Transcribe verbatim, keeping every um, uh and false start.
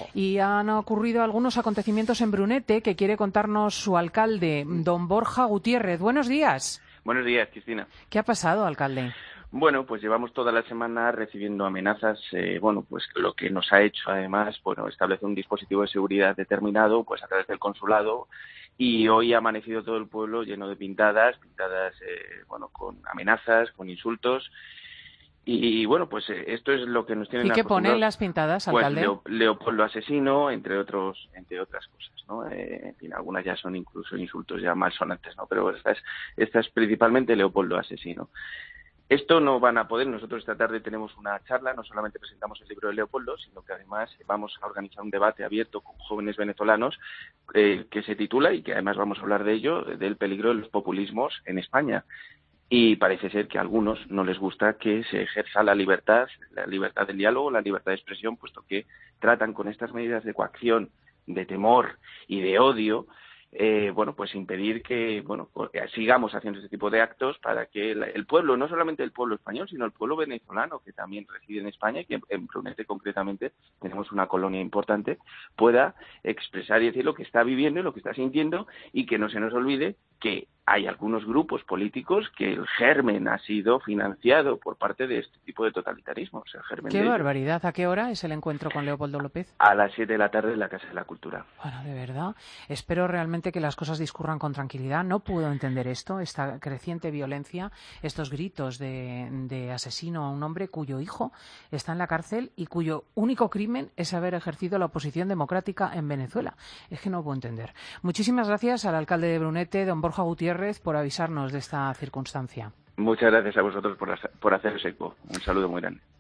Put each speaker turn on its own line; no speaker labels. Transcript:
Y han ocurrido algunos acontecimientos en Brunete que quiere contarnos su alcalde, don Borja Gutiérrez. Buenos días.
Buenos días, Cristina.
¿Qué ha pasado, alcalde?
Bueno, pues llevamos toda la semana recibiendo amenazas, eh, bueno, pues lo que nos ha hecho además, bueno, establecer un dispositivo de seguridad determinado, pues a través del consulado, y hoy ha amanecido todo el pueblo lleno de pintadas, pintadas, eh, bueno, con amenazas, con insultos, y bueno, pues eh, esto es lo que nos tienen
¿Y qué
acostumbrados.
ponen las pintadas,
Pues
alcalde?
Leo, Leopoldo asesino, entre otros, entre otras cosas, ¿no? Eh, en fin, algunas ya son incluso insultos ya malsonantes, ¿no? Pero esta es, esta es principalmente Leopoldo asesino. Esto no van a poder. Nosotros esta tarde tenemos una charla, no solamente presentamos el libro de Leopoldo, sino que además vamos a organizar un debate abierto con jóvenes venezolanos eh, que se titula, y que además vamos a hablar de ello, del peligro de los populismos en España. Y parece ser que a algunos no les gusta que se ejerza la libertad, la libertad del diálogo, la libertad de expresión, puesto que tratan con estas medidas de coacción, de temor y de odio, Eh, bueno, pues impedir que, bueno, que sigamos haciendo este tipo de actos para que el, el pueblo, no solamente el pueblo español, sino el pueblo venezolano, que también reside en España y que en Brunete concretamente tenemos una colonia importante, pueda expresar y decir lo que está viviendo y lo que está sintiendo, y que no se nos olvide que hay algunos grupos políticos que el germen ha sido financiado por parte de este tipo de totalitarismos. El germen
¡Qué
de
barbaridad! ¿A qué hora es el encuentro con Leopoldo López?
A las siete de la tarde en la Casa de la Cultura.
Bueno, de verdad, espero realmente que las cosas discurran con tranquilidad. No puedo entender esto, esta creciente violencia, estos gritos de, de asesino a un hombre cuyo hijo está en la cárcel y cuyo único crimen es haber ejercido la oposición democrática en Venezuela. Es que no puedo entender. Muchísimas gracias al alcalde de Brunete, don Borja Gutiérrez, por avisarnos de esta circunstancia.
Muchas gracias a vosotros por, por hacer ese eco. Un saludo muy grande.